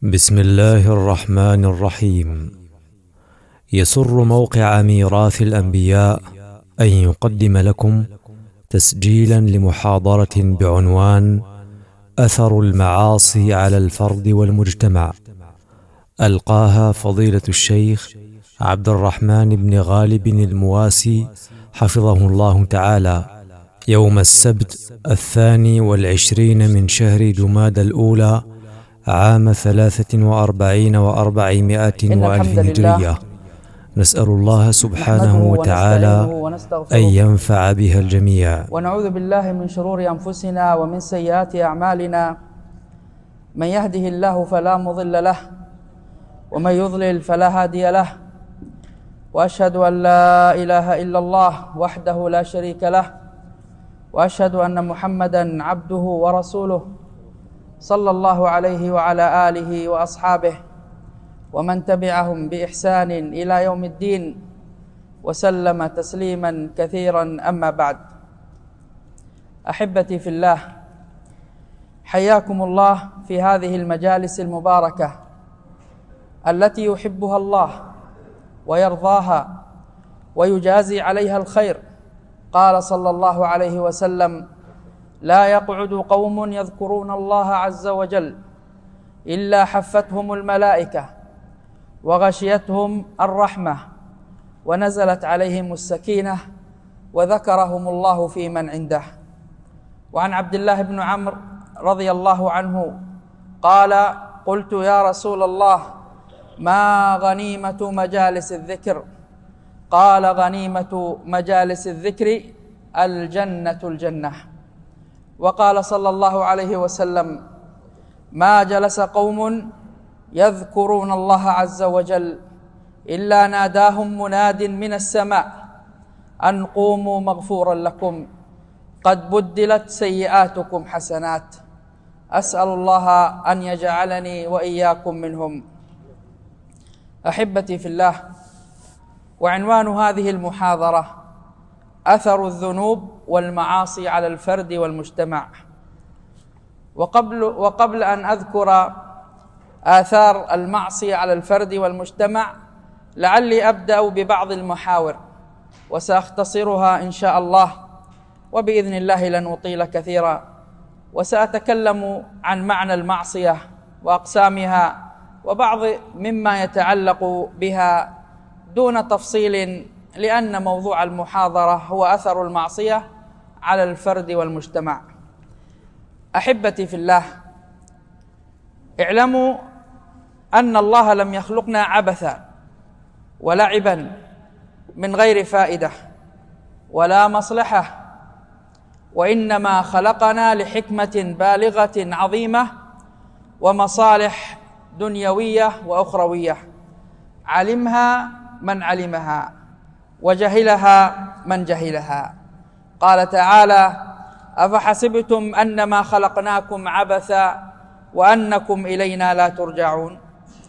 بسم الله الرحمن الرحيم. يسر موقع ميراث الأنبياء أن يقدم لكم تسجيلا لمحاضرة بعنوان أثر المعاصي على الفرد والمجتمع، ألقاها فضيلة الشيخ عبد الرحمن بن غالب المواسي حفظه الله تعالى يوم السبت 22 من شهر جمادى الأولى عام 43 و400 وألف هجرية. نسأل الله سبحانه وتعالى أن ينفع بها الجميع. ونعوذ بالله من شرور أنفسنا ومن سيئات أعمالنا، من يهده الله فلا مضل له ومن يضلل فلا هادي له، وأشهد أن لا إله إلا الله وحده لا شريك له، وأشهد أن محمدا عبده ورسوله صلى الله عليه وعلى آله وأصحابه ومن تبعهم بإحسان إلى يوم الدين، وسلم تسليما كثيرا. أما بعد، أحبتي في الله، حياكم الله في هذه المجالس المباركة التي يحبها الله ويرضاها ويجازي عليها الخير. قال صلى الله عليه وسلم: لا يقعد قوم يذكرون الله عز وجل إلا حفتهم الملائكة وغشيتهم الرحمة ونزلت عليهم السكينة وذكرهم الله في من عنده. وعن عبد الله بن عمرو رضي الله عنه قال: قلت يا رسول الله، ما غنيمة مجالس الذكر؟ قال: غنيمة مجالس الذكر الجنة الجنة. وقال صلى الله عليه وسلم: ما جلس قوم يذكرون الله عز وجل إلا ناداهم مناد من السماء أن قوموا مغفورا لكم، قد بدلت سيئاتكم حسنات. أسأل الله أن يجعلني وإياكم منهم. أحبتي في الله، وعنوان هذه المحاضرة أثر الذنوب والمعاصي على الفرد والمجتمع. وقبل أن أذكر آثار المعصية على الفرد والمجتمع، لعلي أبدأ ببعض المحاور وسأختصرها إن شاء الله، وبإذن الله لن أطيل كثيرا. وسأتكلم عن معنى المعصية وأقسامها وبعض مما يتعلق بها دون تفصيل، لأن موضوع المحاضرة هو أثر المعصية على الفرد والمجتمع. أحبتي في الله، اعلموا أن الله لم يخلقنا عبثا ولعبا من غير فائدة ولا مصلحة، وإنما خلقنا لحكمة بالغة عظيمة ومصالح دنيوية وأخروية، علمها من علمها وجهلها من جهلها. قال تعالى: أفحسبتم أنما خلقناكم عبثا وأنكم إلينا لا ترجعون.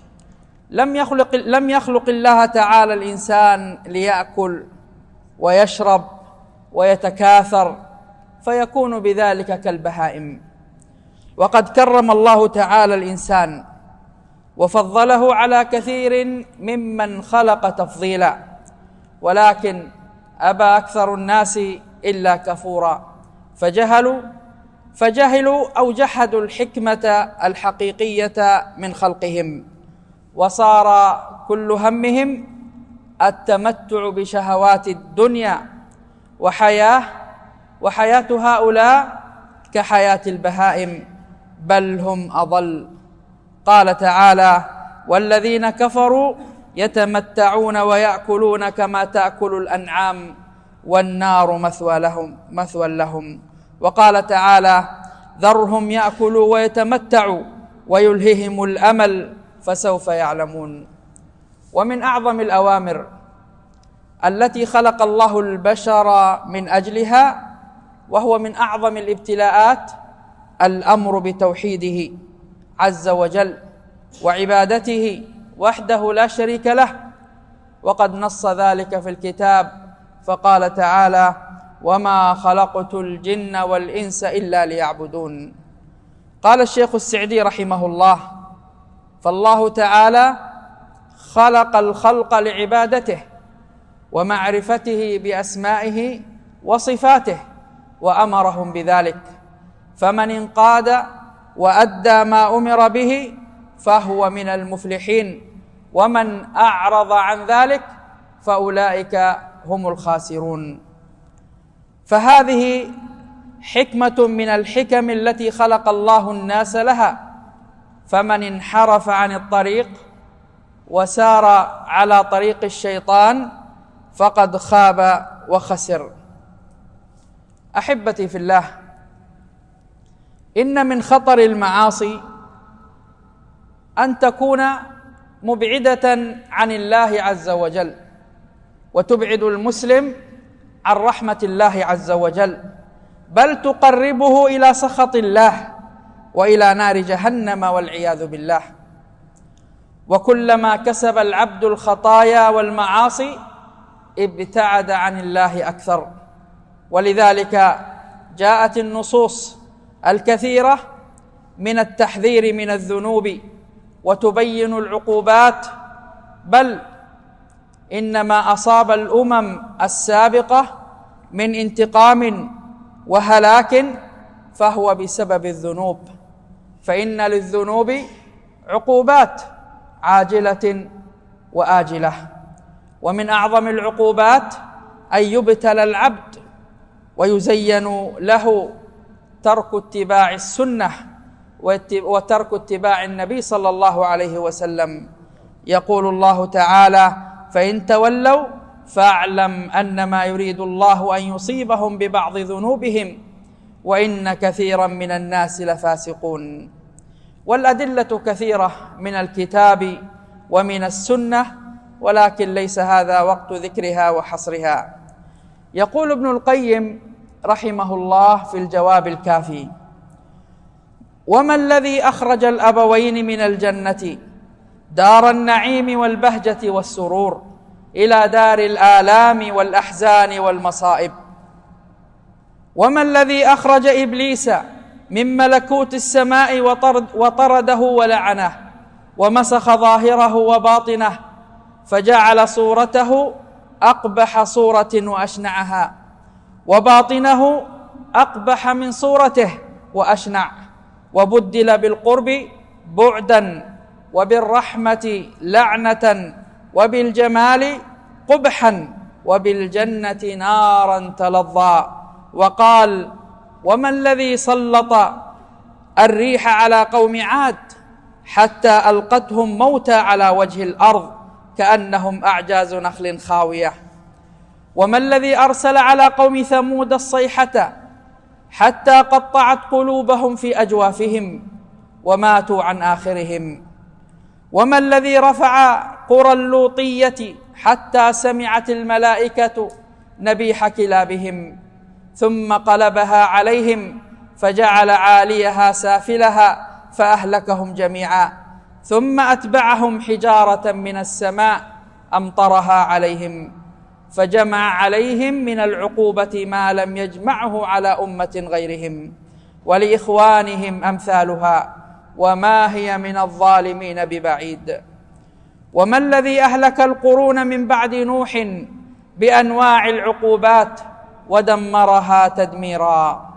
لم يخلق الله تعالى الإنسان ليأكل ويشرب ويتكاثر فيكون بذلك كالبهائم، وقد كرم الله تعالى الإنسان وفضله على كثير ممن خلق تفضيلا، ولكن أبى أكثر الناس إلا كفورا، فجهلوا أو جحدوا الحكمة الحقيقية من خلقهم، وصار كل همهم التمتع بشهوات الدنيا، وحياة هؤلاء كحياة البهائم، بل هم أضل. قال تعالى: والذين كفروا يتمتعون ويأكلون كما تأكل الأنعام والنار مثوى لهم. وقال تعالى: ذرهم يأكلوا ويتمتعوا ويلههم الأمل فسوف يعلمون. ومن أعظم الأوامر التي خلق الله البشر من أجلها، وهو من أعظم الابتلاءات، الأمر بتوحيده عز وجل وعبادته وحده لا شريك له، وقد نص ذلك في الكتاب فقال تعالى: وما خلقت الجن والإنس إلا ليعبدون. قال الشيخ السعدي رحمه الله: فالله تعالى خلق الخلق لعبادته ومعرفته بأسمائه وصفاته وأمرهم بذلك، فمن انقاد وأدى ما أمر به فهو من المفلحين، ومن أعرض عن ذلك فأولئك هم الخاسرون. فهذه حكمة من الحكم التي خلق الله الناس لها، فمن انحرف عن الطريق وسار على طريق الشيطان فقد خاب وخسر. أحبتي في الله، إن من خطر المعاصي أن تكون مبعدة عن الله عز وجل، وتبعد المسلم عن رحمة الله عز وجل، بل تقربه إلى سخط الله وإلى نار جهنم والعياذ بالله. وكلما كسب العبد الخطايا والمعاصي ابتعد عن الله أكثر، ولذلك جاءت النصوص الكثيرة من التحذير من الذنوب وتبين العقوبات، بل إنما أصاب الأمم السابقة من انتقام وهلاك فهو بسبب الذنوب، فإن للذنوب عقوبات عاجلة وآجلة، ومن أعظم العقوبات أن يبتلى العبد ويزين له ترك اتباع السنة وترك اتباع النبي صلى الله عليه وسلم. يقول الله تعالى: فإن تولوا فاعلم أنما يريد الله أن يصيبهم ببعض ذنوبهم وإن كثيرا من الناس لفاسقون. والأدلة كثيرة من الكتاب ومن السنة، ولكن ليس هذا وقت ذكرها وحصرها. يقول ابن القيم رحمه الله في الجواب الكافي: وما الذي أخرج الأبوين من الجنة دار النعيم والبهجة والسرور إلى دار الآلام والأحزان والمصائب؟ وما الذي أخرج إبليس من ملكوت السماء وطرده ولعنه ومسخ ظاهره وباطنه فجعل صورته أقبح صورة وأشنعها، وباطنه أقبح من صورته وأشنع، وبدل بالقرب بعدا وبالرحمة لعنة وبالجمال قبحا وبالجنة نارا تلظى. وقال: وما الذي سلط الريح على قوم عاد حتى ألقتهم موتى على وجه الأرض كأنهم أعجاز نخل خاوية؟ وما الذي أرسل على قوم ثمود الصيحة حتى قطعت قلوبهم في أجوافهم وماتوا عن آخرهم؟ وما الذي رفع قرى اللوطية حتى سمعت الملائكة نبيح كلابهم ثم قلبها عليهم فجعل عاليها سافلها فأهلكهم جميعا، ثم أتبعهم حجارة من السماء أمطرها عليهم، فجمع عليهم من العقوبة ما لم يجمعه على أمة غيرهم، ولإخوانهم أمثالها، وما هي من الظالمين ببعيد. وما الذي أهلك القرون من بعد نوح بأنواع العقوبات ودمرها تدميرا؟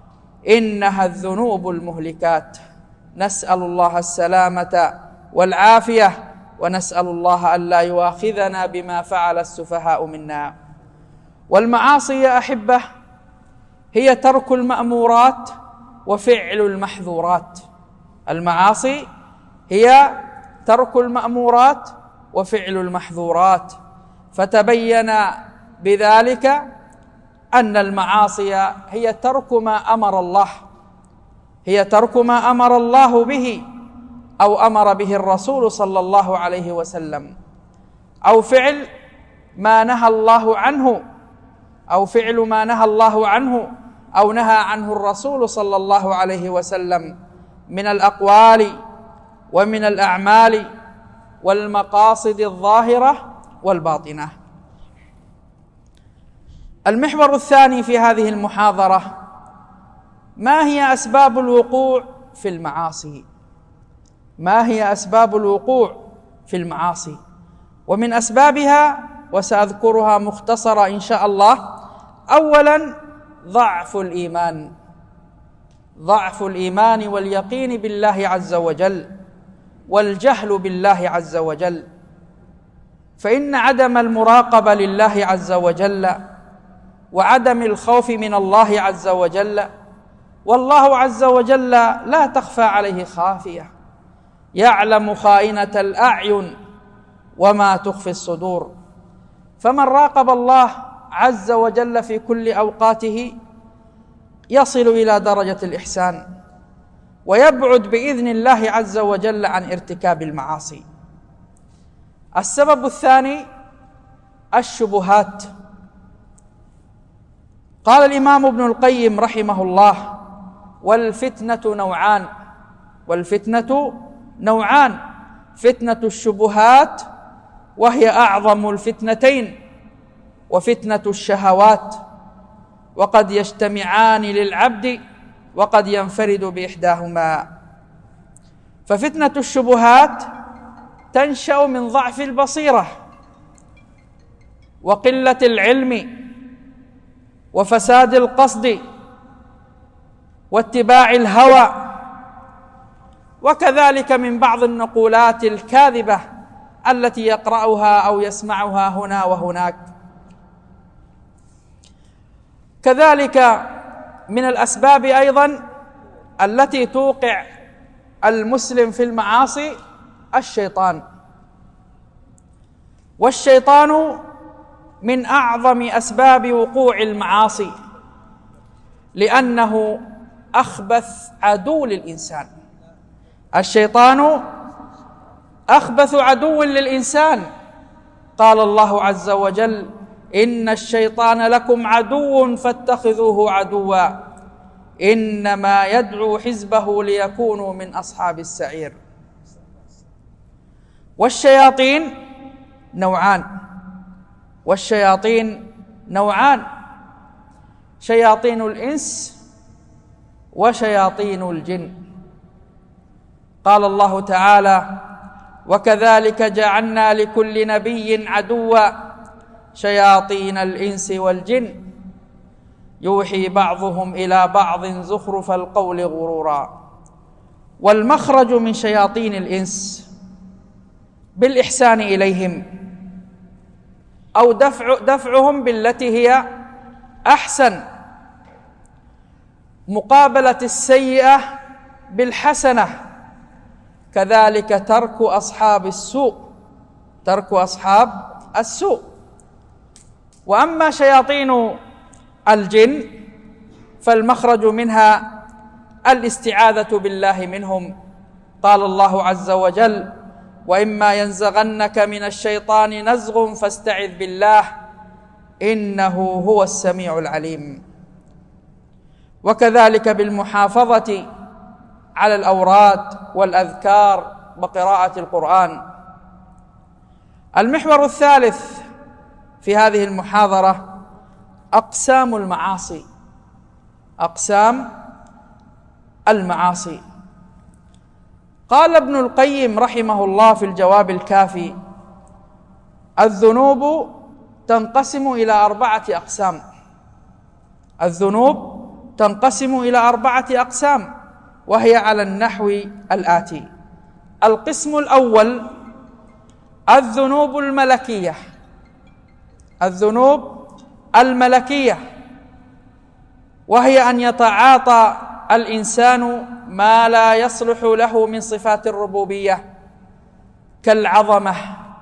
إنها الذنوب المهلكات. نسأل الله السلامة والعافية، ونسأل الله ألا يؤاخذنا بما فعل السفهاء منا. والمعاصي يا أحبة هي ترك المأمورات وفعل المحظورات. المعاصي هي ترك المأمورات وفعل المحظورات، فتبين بذلك أن المعاصي هي ترك ما أمر الله، هي ترك ما أمر الله به أو أمر به الرسول صلى الله عليه وسلم، أو فعل ما نهى الله عنه، أو فعل ما نهى الله عنه أو نهى عنه الرسول صلى الله عليه وسلم من الأقوال ومن الأعمال والمقاصد الظاهرة والباطنة. المحور الثاني في هذه المحاضرة: ما هي أسباب الوقوع في المعاصي؟ ما هي أسباب الوقوع في المعاصي. ومن أسبابها وسأذكرها مختصرة إن شاء الله: أولا ضعف الإيمان واليقين بالله عز وجل والجهل بالله عز وجل، فإن عدم المراقبة لله عز وجل وعدم الخوف من الله عز وجل، والله عز وجل لا تخفى عليه خافية، يعلم خائنة الأعين وما تخفي الصدور. فمن راقب الله عز وجل في كل أوقاته يصل إلى درجة الإحسان ويبعد بإذن الله عز وجل عن ارتكاب المعاصي. السبب الثاني الشبهات. قال الإمام ابن القيم رحمه الله: والفتنة نوعان: فتنة الشبهات وهي أعظم الفتنتين، وفتنة الشهوات، وقد يجتمعان للعبد وقد ينفرد بإحداهما. ففتنة الشبهات تنشأ من ضعف البصيرة وقلة العلم وفساد القصد واتباع الهوى، وكذلك من بعض النقولات الكاذبة التي يقرأها أو يسمعها هنا وهناك. كذلك من الأسباب أيضا التي توقع المسلم في المعاصي والشيطان من أعظم أسباب وقوع المعاصي، لأنه أخبث عدو للإنسان. الشيطان أخبث عدو للإنسان. قال الله عز وجل: إن الشيطان لكم عدو فاتخذوه عدوا إنما يدعو حزبه ليكونوا من أصحاب السعير. والشياطين نوعان: شياطين الإنس وشياطين الجن. قال الله تعالى: وكذلك جعلنا لكل نبي عدوا شياطين الإنس والجن يوحي بعضهم إلى بعض زخرف القول غرورا. والمخرج من شياطين الإنس بالإحسان إليهم أو دفعهم بالتي هي أحسن، مقابلة السيئة بالحسنة، كذلك ترك أصحاب السوء. وأما شياطين الجن فالمخرج منها الاستعاذة بالله منهم. قال الله عز وجل: وإما ينزغنك من الشيطان نزغ فاستعذ بالله إنه هو السميع العليم. وكذلك بالمحافظة على الأوراد والأذكار وقراءة القرآن. المحور الثالث في هذه المحاضرة أقسام المعاصي. قال ابن القيم رحمه الله في الجواب الكافي: الذنوب تنقسم إلى 4 أقسام. وهي على النحو الآتي: القسم الأول الذنوب الملكية، وهي أن يتعاطى الإنسان ما لا يصلح له من صفات الربوبية كالعظمة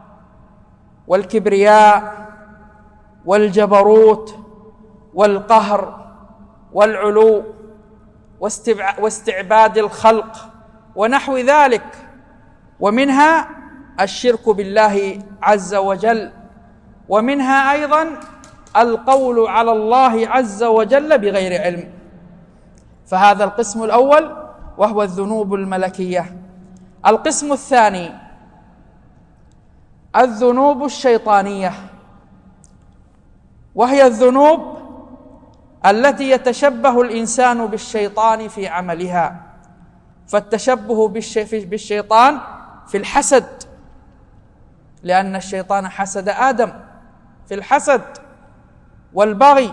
والكبرياء والجبروت والقهر والعلو واستعباد الخلق ونحو ذلك. ومنها الشرك بالله عز وجل، ومنها أيضا القول على الله عز وجل بغير علم. فهذا القسم الأول وهو الذنوب الملكية. القسم الثاني الذنوب الشيطانية، وهي الذنوب التي يتشبه الإنسان بالشيطان في عملها، فالتشبه بالشيطان في الحسد، لأن الشيطان حسد آدم في الحسد والبغي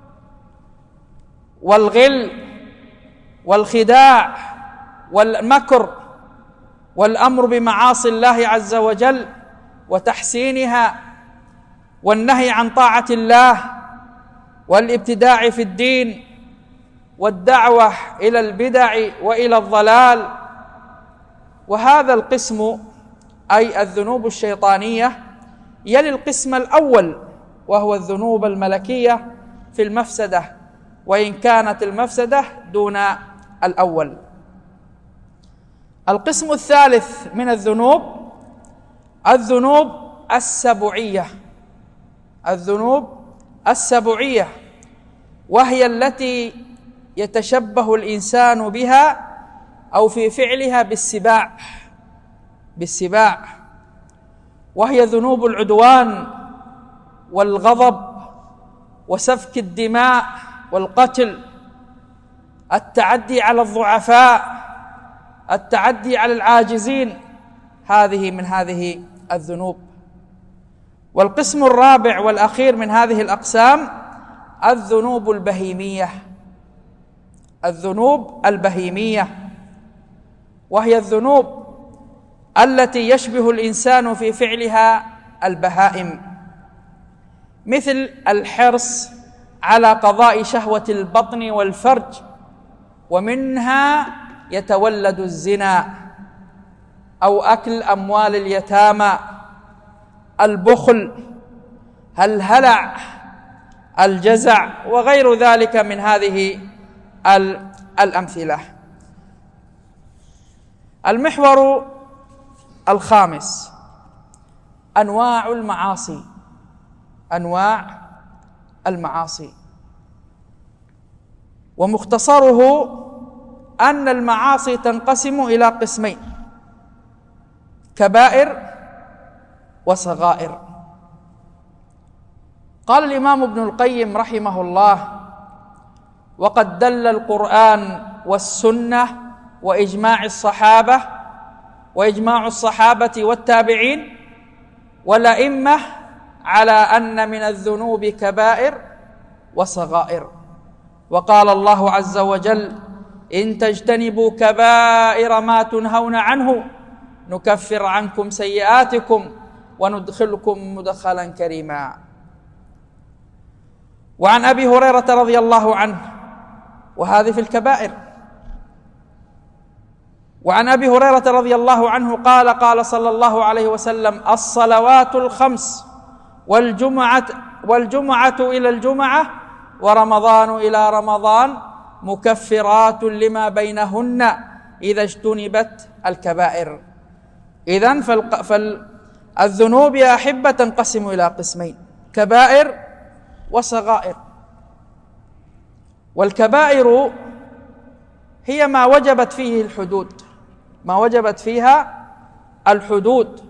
والغل والخداع والمكر والأمر بمعاصي الله عز وجل وتحسينها والنهي عن طاعة الله والابتداع في الدين والدعوة إلى البدع وإلى الضلال. وهذا القسم أي الذنوب الشيطانية يلي القسم الأول وهو الذنوب الملكية في المفسدة، وإن كانت المفسدة دون الأول. القسم الثالث من الذنوب الذنوب السبعية، الذنوب السبعية، وهي التي يتشبه الإنسان بها أو في فعلها بالسباع، وهي ذنوب العدوان والغضب وسفك الدماء والقتل، التعدي على الضعفاء، التعدي على العاجزين، هذه من هذه الذنوب. والقسم الرابع والأخير من هذه الأقسام الذنوب البهيمية، الذنوب البهيمية، وهي الذنوب التي يشبه الإنسان في فعلها البهائم، مثل الحرص على قضاء شهوة البطن والفرج، ومنها يتولد الزنا، أو أكل أموال اليتامى، البخل، الهلع، الجزع، وغير ذلك من هذه الأمثلة. المحور الخامس أنواع المعاصي، أنواع المعاصي، ومختصره أن المعاصي تنقسم إلى قسمين: كبائر وصغائر. قال الإمام ابن القيم رحمه الله: وقد دل القرآن والسنة وإجماع الصحابة والتابعين والأئمة على أن من الذنوب كبائر وصغائر. وقال الله عز وجل: إن تجتنبوا كبائر ما تنهون عنه نكفر عنكم سيئاتكم وندخلكم مدخلا كريما. وعن أبي هريرة رضي الله عنه، وهذه في الكبائر، وعن أبي هريرة رضي الله عنه قال: قال صلى الله عليه وسلم: الصلوات الخمس والجمعة إلى الجمعة ورمضان إلى رمضان مكفرات لما بينهن إذا اجتنبت الكبائر. إذن فالذنوب يا أحبة تنقسم إلى قسمين: كبائر وصغائر. والكبائر هي ما وجبت فيه الحدود، ما وجبت فيها الحدود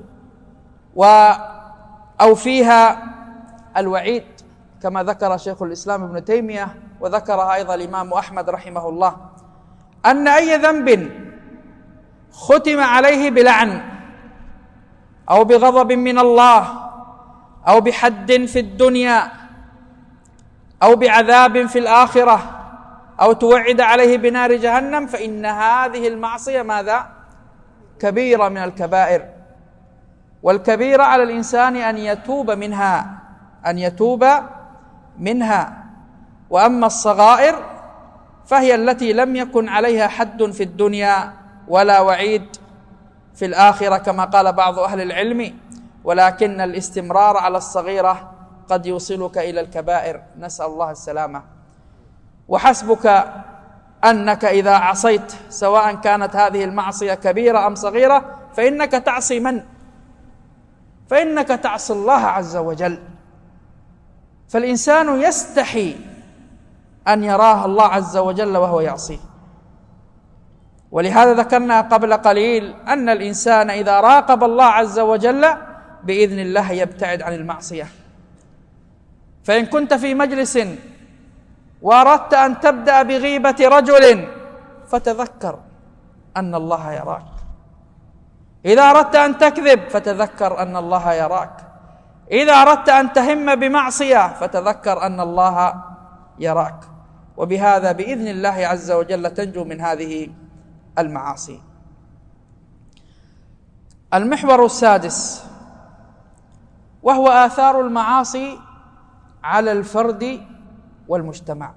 أو فيها الوعيد، كما ذكر شيخ الإسلام ابن تيمية وذكرها أيضا الإمام أحمد رحمه الله، أن أي ذنب ختم عليه بلعن أو بغضب من الله أو بحد في الدنيا أو بعذاب في الآخرة أو توعد عليه بنار جهنم، فإن هذه المعصية ماذا؟ كبيرة من الكبائر. والكبيرة على الإنسان أن يتوب منها. وأما الصغائر فهي التي لم يكن عليها حد في الدنيا ولا وعيد في الآخرة كما قال بعض أهل العلم، ولكن الاستمرار على الصغيرة قد يوصلك إلى الكبائر، نسأل الله السلامة. وحسبك أنك إذا عصيت سواء كانت هذه المعصية كبيرة أم صغيرة فإنك تعصي من؟ فإنك تعصي الله عز وجل. فالإنسان يستحي أن يراه الله عز وجل وهو يعصيه. ولهذا ذكرنا قبل قليل أن الإنسان إذا راقب الله عز وجل بإذن الله يبتعد عن المعصية. فإن كنت في مجلس وأردت أن تبدأ بغيبة رجل فتذكر أن الله يراك. إذا أردت أن تكذب فتذكر أن الله يراك. إذا أردت أن تهم بمعصية فتذكر أن الله يراك. وبهذا بإذن الله عز وجل تنجو من هذه المعاصي. المحور السادس وهو آثار المعاصي على الفرد والمجتمع.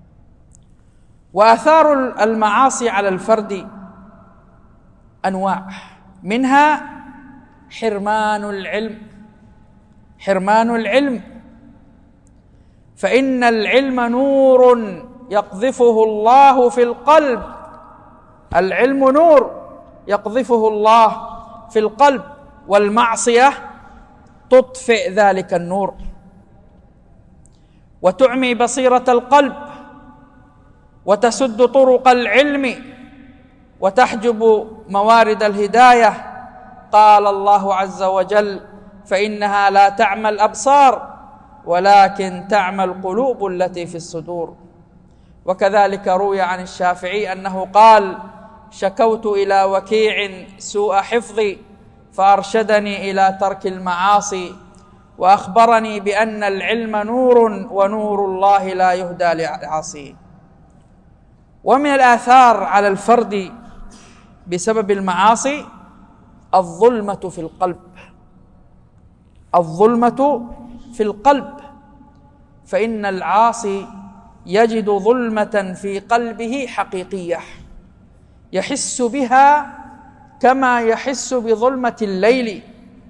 وآثار المعاصي على الفرد أنواع، منها حرمان العلم، فإن العلم نور يقذفه الله في القلب. العلم نور يقذفه الله في القلب، والمعصية تطفئ ذلك النور وتعمي بصيرة القلب وتسد طرق العلم وتحجب موارد الهداية. قال الله عز وجل: فإنها لا تعمى الأبصار ولكن تعمى القلوب التي في الصدور. وكذلك روي عن الشافعي أنه قال: شكوت إلى وكيع سوء حفظي فأرشدني إلى ترك المعاصي، وأخبرني بأن العلم نور ونور الله لا يهدى لعاصيه. ومن الآثار على الفرد بسبب المعاصي الظلمة في القلب. الظلمة في القلب، فإن العاصي يجد ظلمة في قلبه حقيقية يحس بها كما يحس بظلمة الليل،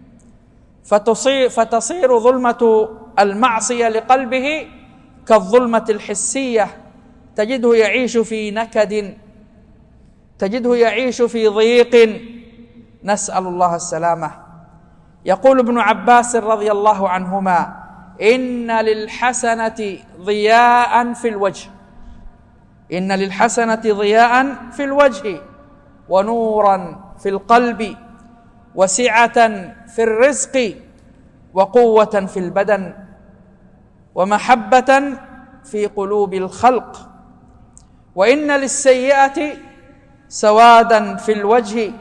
فتصير ظلمة المعصية لقلبه كالظلمة الحسية، تجده يعيش في نكد، تجده يعيش في ضيق، نسأل الله السلامة. يقول ابن عباس رضي الله عنهما: إن للحسنة ضياء في الوجه، إن للحسنة ضياء في الوجه ونورا في القلب وسعة في الرزق وقوة في البدن ومحبة في قلوب الخلق. وإن للسيئة سوادا في الوجه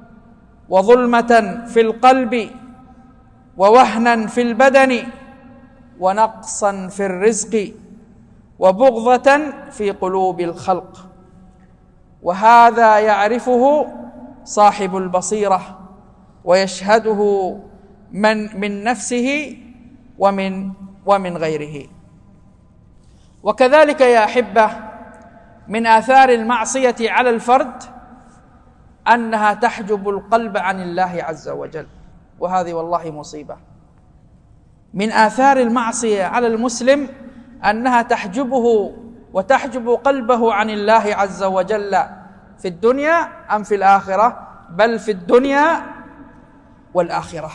وظلمة في القلب ووهنا في البدن ونقصا في الرزق وبغضة في قلوب الخلق. وهذا يعرفه صاحب البصيرة ويشهده من نفسه ومن غيره. وكذلك يا أحبة من آثار المعصية على الفرد أنها تحجب القلب عن الله عز وجل، وهذه والله مصيبة. من آثار المعصية على المسلم أنها تحجبه وتحجب قلبه عن الله عز وجل في الدنيا أم في الآخرة؟ بل في الدنيا والآخرة.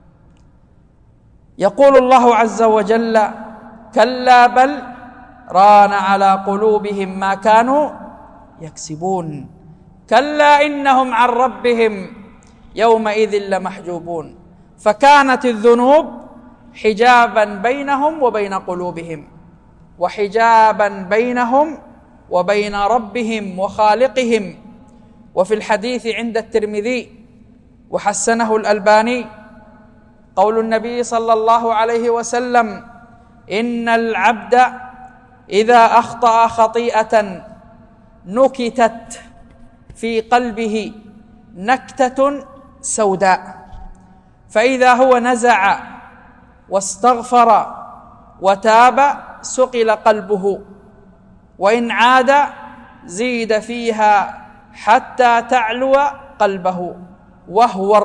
يقول الله عز وجل: كلا بل ران على قلوبهم ما كانوا يكسبون، كلا إنهم عن ربهم يومئذ لمحجوبون. فكانت الذنوب حجابا بينهم وبين قلوبهم، وحجابا بينهم وبين ربهم وخالقهم. وفي الحديث عند الترمذي وحسنه الألباني قول النبي صلى الله عليه وسلم: إن العبد إذا أخطأ خطيئة نكتت في قلبه نكتة سوداء، فإذا هو نزع واستغفر وتاب سقل قلبه، وإن عاد زيد فيها حتى تعلو قلبه، وهو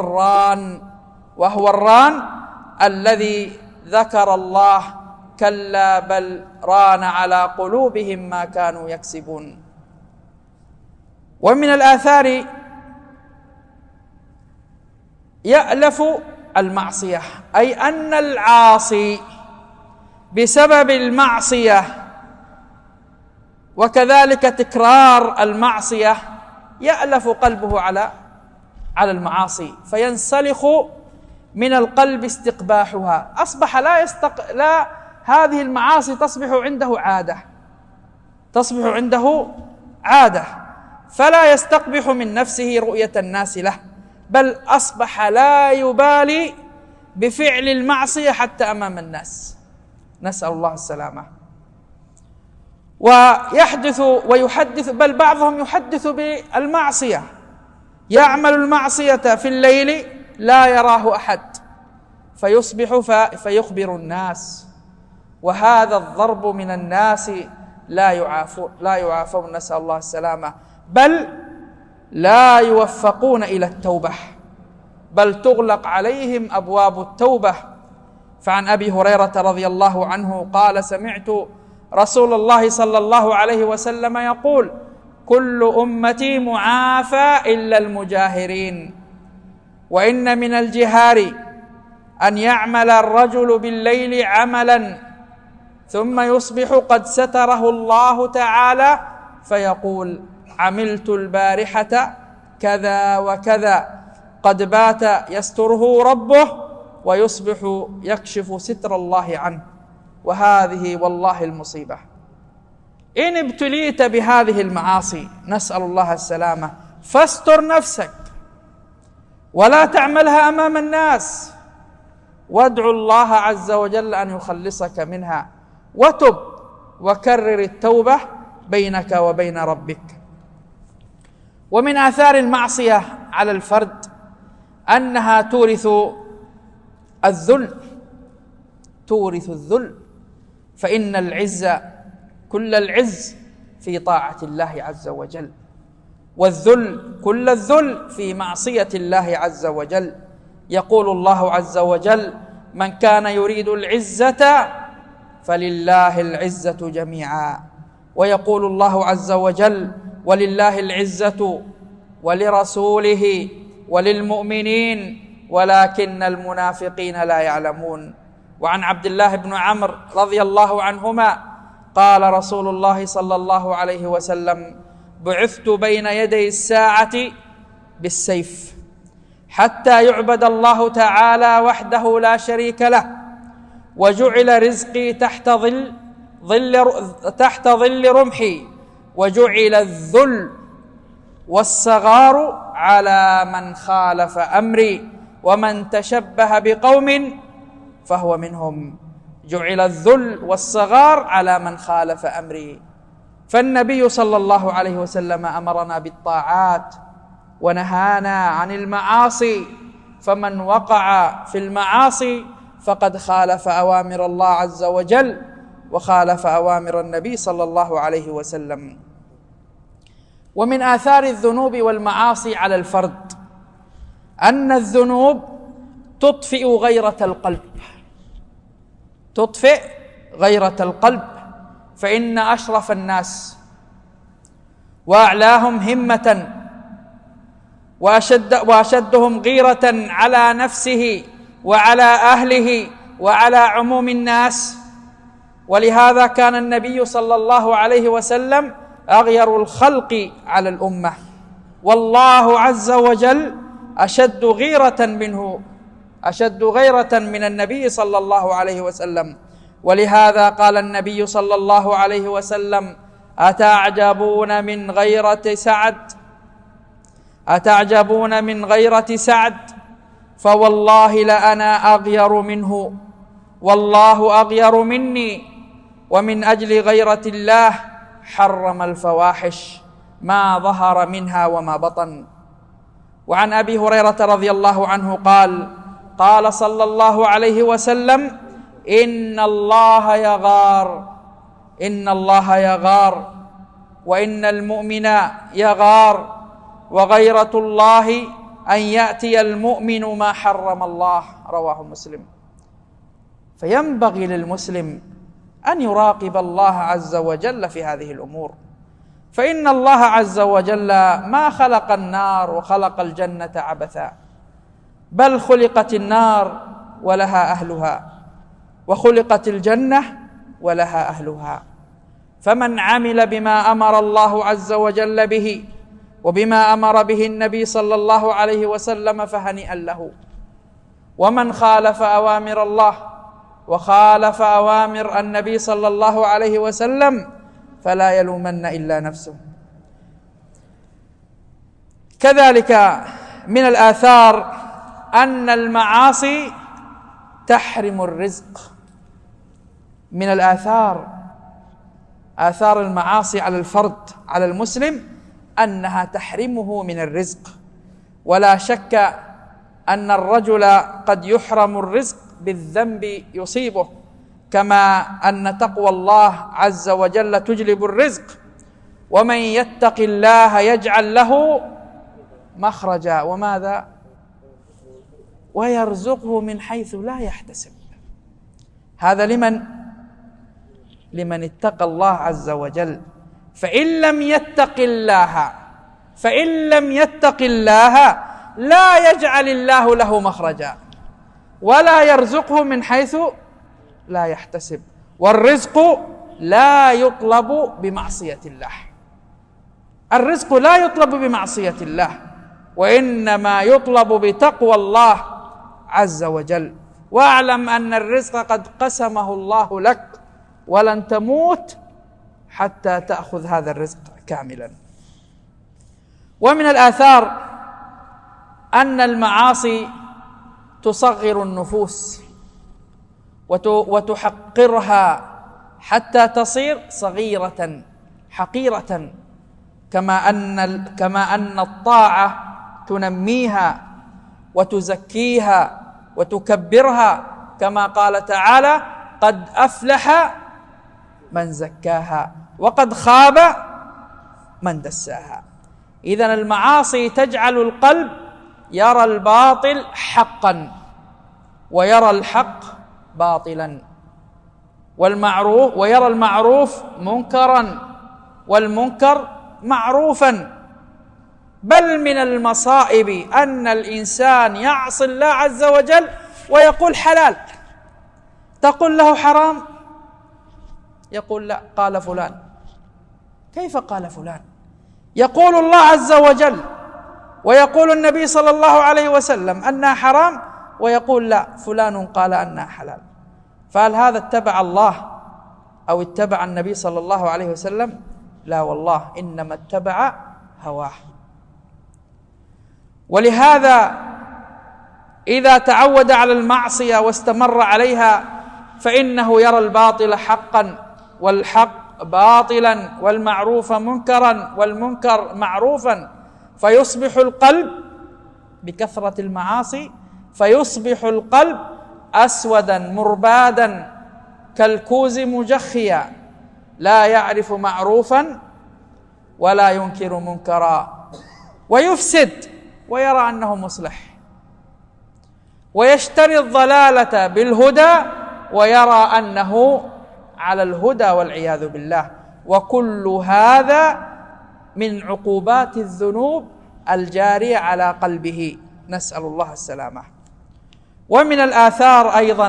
الران الذي ذكر الله: كلا بل ران على قلوبهم ما كانوا يكسبون. ومن الآثار يألف المعصية، أي أن العاصي بسبب المعصية وكذلك تكرار المعصية يألف قلبه على المعاصي، فينسلخ من القلب استقباحها. أصبح لا هذه المعاصي تصبح عنده عادة، فلا يستقبح من نفسه رؤية الناس له، بل أصبح لا يبالي بفعل المعصية حتى أمام الناس، نسأل الله السلامة. ويحدث ويحدث، بل بعضهم يحدث بالمعصية، يعمل المعصية في الليل لا يراه أحد، فيصبح فيخبر الناس، وهذا الضرب من الناس لا يعافون نسأل الله السلامة، بل لا يوفقون إلى التوبة، بل تغلق عليهم أبواب التوبة. فعن أبي هريرة رضي الله عنه قال: سمعت رسول الله صلى الله عليه وسلم يقول: كل أمتي معافى إلا المجاهرين، وإن من الجهار أن يعمل الرجل بالليل عملا ثم يصبح قد ستره الله تعالى فيقول: عملت البارحة كذا وكذا، قد بات يستره ربه، ويصبح يكشف ستر الله عنه. وهذه والله المصيبة. إن ابتليت بهذه المعاصي نسأل الله السلامة فاستر نفسك ولا تعملها أمام الناس، وادعو الله عز وجل أن يخلصك منها، وتب وكرر التوبة بينك وبين ربك. ومن آثار المعصية على الفرد أنها تورث الذل، فإن العز كل العز في طاعة الله عز وجل، والذل كل الذل في معصية الله عز وجل. يقول الله عز وجل: من كان يريد العزة فلله العزة جميعا. ويقول الله عز وجل: ولله العزة ولرسوله وللمؤمنين ولكن المنافقين لا يعلمون. وعن عبد الله بن عمرو رضي الله عنهما قال رسول الله صلى الله عليه وسلم: بعثت بين يدي الساعة بالسيف حتى يعبد الله تعالى وحده لا شريك له، وجعل رزقي تحت ظل رمحي، وجعل الذل والصغار على من خالف أمري، ومن تشبه بقوم فهو منهم. جعل الذل والصغار على من خالف أمري. فالنبي صلى الله عليه وسلم أمرنا بالطاعات ونهانا عن المعاصي، فمن وقع في المعاصي فقد خالف أوامر الله عز وجل وخالف أوامر النبي صلى الله عليه وسلم. ومن آثار الذنوب والمعاصي على الفرد أن الذنوب تطفئ غيرة القلب، فإن أشرف الناس وأعلاهم همة وأشدهم غيرة على نفسه وعلى أهله وعلى عموم الناس. ولهذا كان النبي صلى الله عليه وسلم أغير الخلق على الأمة، والله عز وجل أشد غيرة من النبي صلى الله عليه وسلم. ولهذا قال النبي صلى الله عليه وسلم: أتعجبون من غيرة سعد فوالله لأنا أغير منه والله أغير مني، ومن أجل غيرة الله حرم الفواحش ما ظهر منها وما بطن. وعن أبي هريرة رضي الله عنه قال صلى الله عليه وسلم: إن الله يغار وإن المؤمن يغار، وغيرة الله أن يأتي المؤمن ما حرم الله. رواه مسلم. فينبغي للمسلم أن يراقب الله عز وجل في هذه الأمور، فإن الله عز وجل ما خلق النار وخلق الجنة عبثا، بل خلقت النار ولها أهلها، وخلقت الجنة ولها أهلها. فمن عمل بما أمر الله عز وجل به وبما أمر به النبي صلى الله عليه وسلم فهنيئا له، ومن خالف أوامر الله وخالف أوامر النبي صلى الله عليه وسلم فلا يلومن إلا نفسه. كذلك من الآثار أن المعاصي تحرم الرزق. من آثار المعاصي على الفرد، على المسلم، أنها تحرمه من الرزق. ولا شك أن الرجل قد يحرم الرزق بالذنب يصيبه، كما أن تقوى الله عز وجل تجلب الرزق. ومن يتق الله يجعل له مخرجا وماذا؟ ويرزقه من حيث لا يحتسب. هذا لمن اتقى الله عز وجل. فإن لم يتق الله لا يجعل الله له مخرجا ولا يرزقه من حيث لا يحتسب. والرزق لا يطلب بمعصية الله، الرزق لا يطلب بمعصية الله، وإنما يطلب بتقوى الله عز وجل. واعلم أن الرزق قد قسمه الله لك، ولن تموت حتى تأخذ هذا الرزق كاملا. ومن الآثار أن المعاصي تصغر النفوس وتحقرها حتى تصير صغيرة حقيرة، كما أن الطاعة تنميها وتزكيها وتكبرها، كما قال تعالى: قد أفلح من زكاها وقد خاب من دساها. إذن المعاصي تجعل القلب يرى الباطل حقا ويرى الحق باطلا، ويرى المعروف منكرا والمنكر معروفا. بل من المصائب أن الإنسان يعصي الله عز وجل ويقول حلال، تقول له حرام يقول لا، قال فلان. كيف قال فلان؟ يقول الله عز وجل ويقول النبي صلى الله عليه وسلم أنها حرام، ويقول لا، فلان قال أنها حلال. فهل هذا اتبع الله أو اتبع النبي صلى الله عليه وسلم؟ لا والله، إنما اتبع هواه. ولهذا إذا تعود على المعصية واستمر عليها فإنه يرى الباطل حقا والحق باطلا والمعروف منكرا والمنكر معروفا، فيصبح القلب بكثرة المعاصي فيصبح القلب أسودا مربادا كالكوز مجخيا، لا يعرف معروفا ولا ينكر منكرا، ويفسد ويرى أنه مصلح، ويشتري الضلالة بالهدى ويرى أنه على الهدى والعياذ بالله. وكل هذا من عقوبات الذنوب الجارية على قلبه، نسأل الله السلامة. ومن الآثار أيضا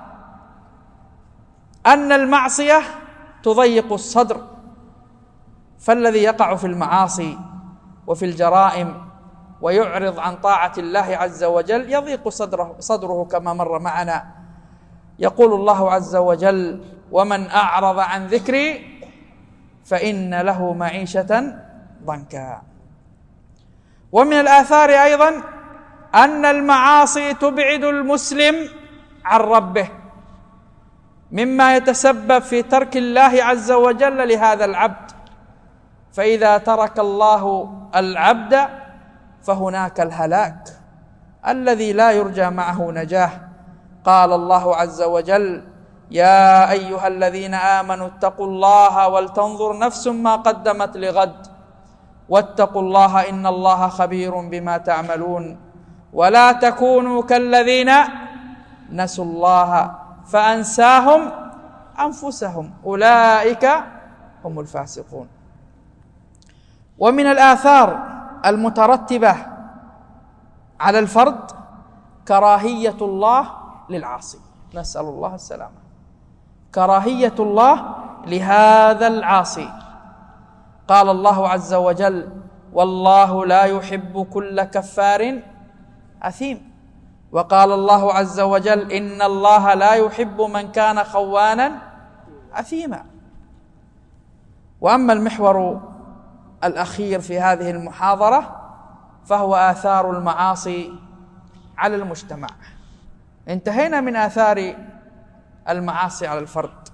أن المعصية تضيق الصدر، فالذي يقع في المعاصي وفي الجرائم ويعرض عن طاعة الله عز وجل يضيق صدره كما مر معنا. يقول الله عز وجل: ومن أعرض عن ذكري فإن له معيشة ضنكا. ومن الآثار أيضا أن المعاصي تبعد المسلم عن ربه، مما يتسبب في ترك الله عز وجل لهذا العبد. فإذا ترك الله العبد فهناك الهلاك الذي لا يرجى معه نجاة. قال الله عز وجل: يا أيها الذين آمنوا اتقوا الله ولتنظر نفس ما قدمت لغد واتقوا الله إن الله خبير بما تعملون ولا تكونوا كالذين نسوا الله فأنساهم أنفسهم أولئك هم الفاسقون. ومن الآثار المترتبة على الفرد كراهية الله للعاصي، نسأل الله السلامة، كراهية الله لهذا العاصي. قال الله عز وجل: والله لا يحب كل كفار أثيم. وقال الله عز وجل: إن الله لا يحب من كان خوانا أثيما. وأما المحور الأخير في هذه المحاضرة فهو آثار المعاصي على المجتمع. انتهينا من آثار المعاصي على الفرد،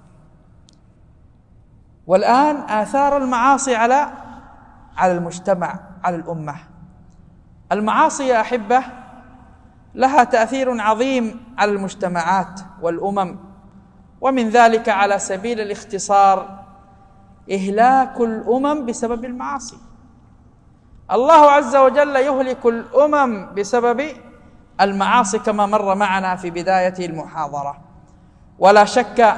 والآن آثار المعاصي على المجتمع، على الأمة. المعاصي يا أحبة لها تأثير عظيم على المجتمعات والأمم، ومن ذلك على سبيل الاختصار إهلاك الأمم بسبب المعاصي. الله عز وجل يهلك الأمم بسبب المعاصي كما مر معنا في بداية المحاضرة. ولا شك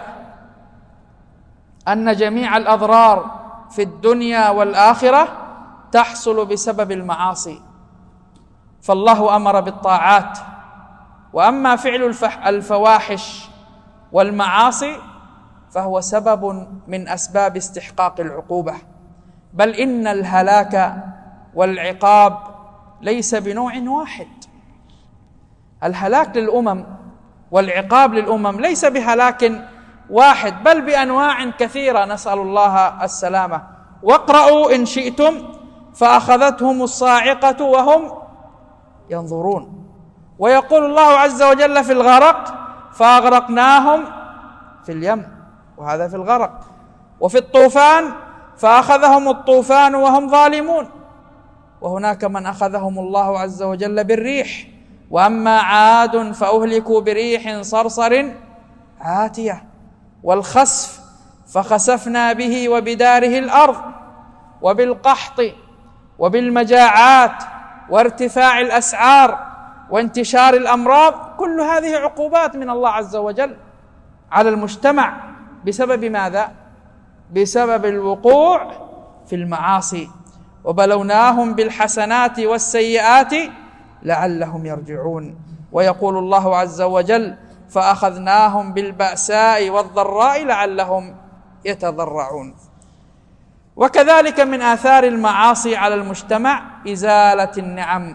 أن جميع الأضرار في الدنيا والآخرة تحصل بسبب المعاصي، فالله أمر بالطاعات، وأما فعل الفواحش والمعاصي فهو سبب من أسباب استحقاق العقوبة، بل إن الهلاك والعقاب ليس بنوع واحد. الهلاك للأمم والعقاب للأمم ليس بهلاك واحد، بل بأنواع كثيرة، نسأل الله السلامة. واقرأوا إن شئتم فأخذتهم الصاعقة وهم ينظرون. ويقول الله عز وجل في الغرق فأغرقناهم في اليم، وهذا في الغرق. وفي الطوفان فأخذهم الطوفان وهم ظالمون. وهناك من أخذهم الله عز وجل بالريح. وأما عاد فأهلكوا بريح صرصر عاتية. والخسف فخسفنا به وبداره الأرض. وبالقحط وبالمجاعات وارتفاع الأسعار وانتشار الأمراض، كل هذه عقوبات من الله عز وجل على المجتمع بسبب ماذا؟ بسبب الوقوع في المعاصي. وبلوناهم بالحسنات والسيئات لعلهم يرجعون. ويقول الله عز وجل فأخذناهم بالبأساء والضراء لعلهم يتضرعون. وكذلك من آثار المعاصي على المجتمع إزالة النعم.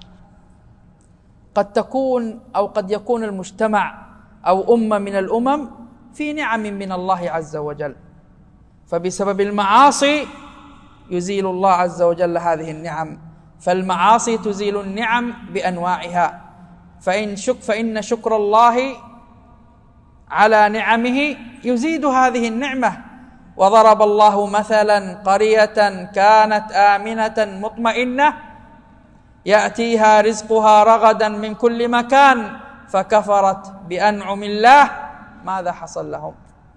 قد يكون المجتمع أو أمة من الأمم في نعم من الله عز وجل، فبسبب المعاصي يزيل الله عز وجل هذه النعم. فالمعاصي تزيل النعم بأنواعها، فإن شكر الله على نعمه يزيد هذه النعمة. وضرب الله مثلا قرية كانت آمنة مطمئنة يأتيها رزقها رغدا من كل مكان فكفرت بأنعم الله، ماذا حصل لهم؟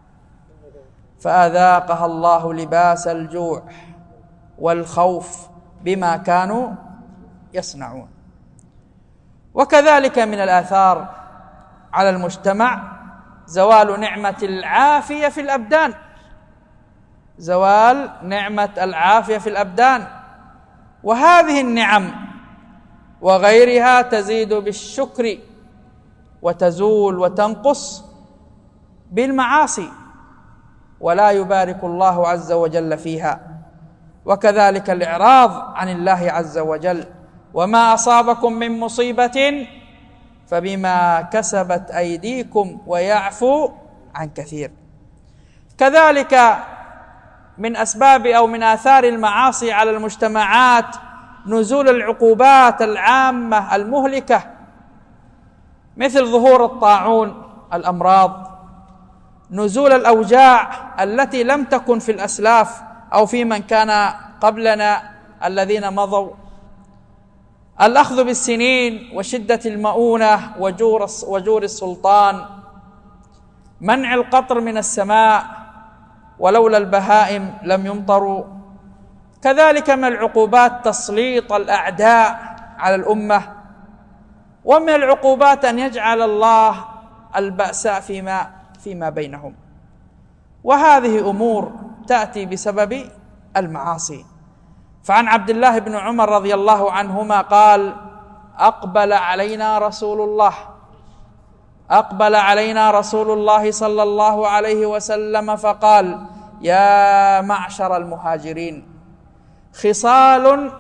فأذاقها الله لباس الجوع والخوف بما كانوا يصنعون. وكذلك من الآثار على المجتمع زوال نعمة العافية في الأبدان. زوال نعمة العافية في الأبدان، وهذه النعم وغيرها تزيد بالشكر وتزول وتنقص بالمعاصي، ولا يبارك الله عز وجل فيها. وكذلك الإعراض عن الله عز وجل. وما أصابكم من مصيبة فبما كسبت أيديكم ويعفو عن كثير. كذلك من أسباب أو من آثار المعاصي على المجتمعات نزول العقوبات العامة المهلكة، مثل ظهور الطاعون، الأمراض، نزول الأوجاع التي لم تكن في الأسلاف أو في من كان قبلنا الذين مضوا، الأخذ بالسنين وشدة المؤونة وجور السلطان، منع القطر من السماء ولولا البهائم لم يمطروا. كذلك من العقوبات تسليط الأعداء على الأمة، ومن العقوبات أن يجعل الله البأساء فيما بينهم. وهذه أمور تأتي بسبب المعاصي. فعن عبد الله بن عمر رضي الله عنهما قال أقبل علينا رسول الله صلى الله عليه وسلم فقال يا معشر المهاجرين خصال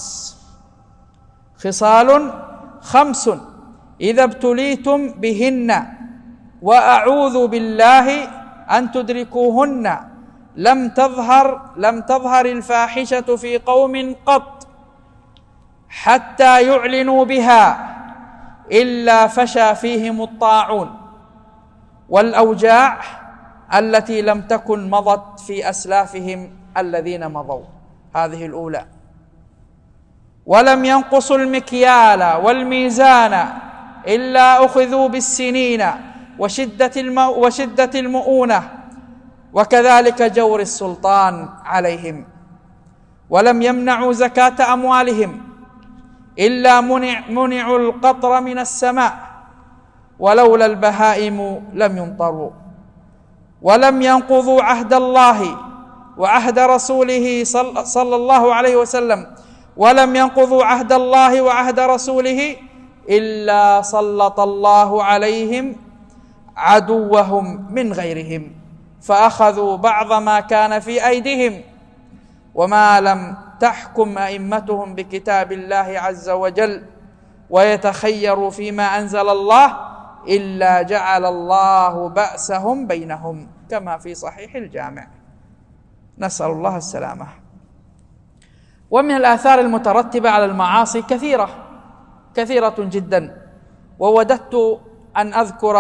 خمس إذا ابتليتم بهن وأعوذ بالله أن تدركوهن لم تظهر الفاحشة في قوم قط حتى يعلنوا بها إلا فشى فيهم الطاعون والأوجاع التي لم تكن مضت في أسلافهم الذين مضوا. هذه الأولى. ولم ينقصوا المكيال والميزان إلا أخذوا بالسنين وشدة المؤونة، وكذلك جور السلطان عليهم. ولم يمنعوا زكاة أموالهم إلا منعوا القطر من السماء، ولولا البهائم لم يمطروا. ولم ينقضوا عهد الله وعهد رسوله صلى الله عليه وسلم، ولم ينقضوا عهد الله وعهد رسوله إلا سلط الله عليهم عدوهم من غيرهم، فأخذوا بعض ما كان في أيديهم. وما لم تحكم أئمتهم بكتاب الله عز وجل ويتخيروا فيما أنزل الله إلا جعل الله بأسهم بينهم، كما في صحيح الجامع. نسأل الله السلامة. ومن الآثار المترتبة على المعاصي كثيرة جدا، ووددت أن أذكر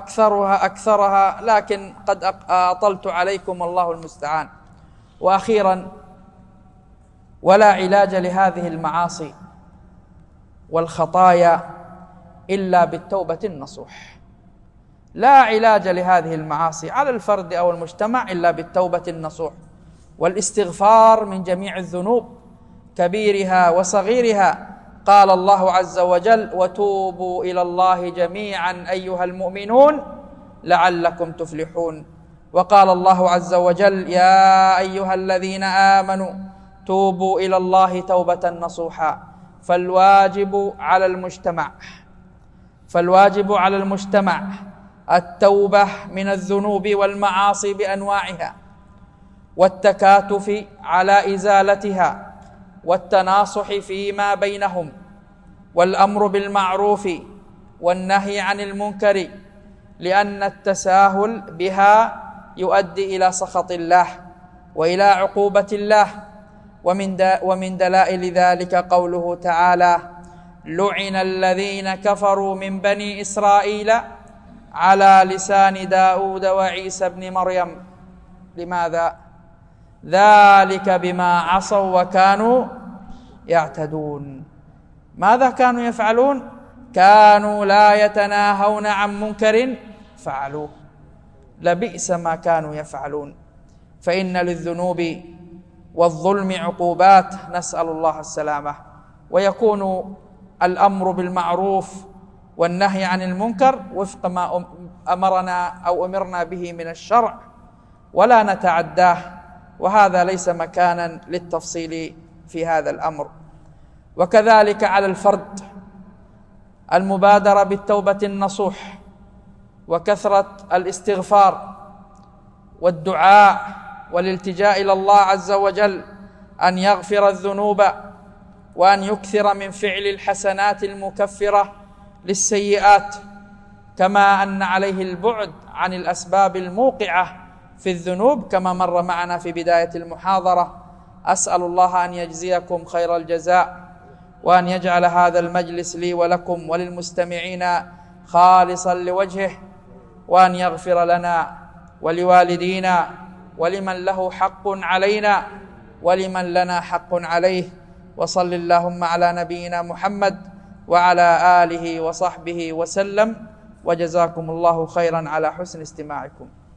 أكثرها لكن قد أطلت عليكم، الله المستعان. وأخيرا، ولا علاج لهذه المعاصي والخطايا إلا بالتوبة النصوح. لا علاج لهذه المعاصي على الفرد أو المجتمع إلا بالتوبة النصوح والاستغفار من جميع الذنوب كبيرها وصغيرها. قال الله عز وجل: وتوبوا إلى الله جميعا أيها المؤمنون لعلكم تفلحون. وقال الله عز وجل: يا أيها الذين آمنوا توبوا إلى الله توبة نصوحا. فالواجب على المجتمع التوبة من الذنوب والمعاصي بأنواعها، والتكاتف على إزالتها، والتناصح فيما بينهم، والأمر بالمعروف والنهي عن المنكر، لأن التساهل بها يؤدي إلى سخط الله وإلى عقوبة الله. ومن دلائل ذلك قوله تعالى: لعن الذين كفروا من بني إسرائيل على لسان داود وعيسى بن مريم. لماذا؟ ذلك بما عصوا وكانوا يعتدون. ماذا كانوا يفعلون؟ كانوا لا يتناهون عن منكر فعلوه. لبئس ما كانوا يفعلون. فإن للذنوب والظلم عقوبات، نسأل الله السلامة. ويكون الأمر بالمعروف والنهي عن المنكر وفق ما أمرنا به من الشرع، ولا نتعداه، وهذا ليس مكانا للتفصيل في هذا الأمر. وكذلك على الفرد المبادرة بالتوبة النصوح وكثرة الاستغفار والدعاء والالتجاء إلى الله عز وجل أن يغفر الذنوب، وأن يكثر من فعل الحسنات المكفرة للسيئات، كما أن عليه البعد عن الأسباب الموقعة في الذنوب كما مر معنا في بداية المحاضرة. أسأل الله أن يجزيكم خير الجزاء، وأن يجعل هذا المجلس لي ولكم وللمستمعين خالصا لوجهه، وأن يغفر لنا ولوالدينا ولمن له حق علينا ولمن لنا حق عليه. وصل اللهم على نبينا محمد وعلى آله وصحبه وسلم، وجزاكم الله خيرا على حسن استماعكم.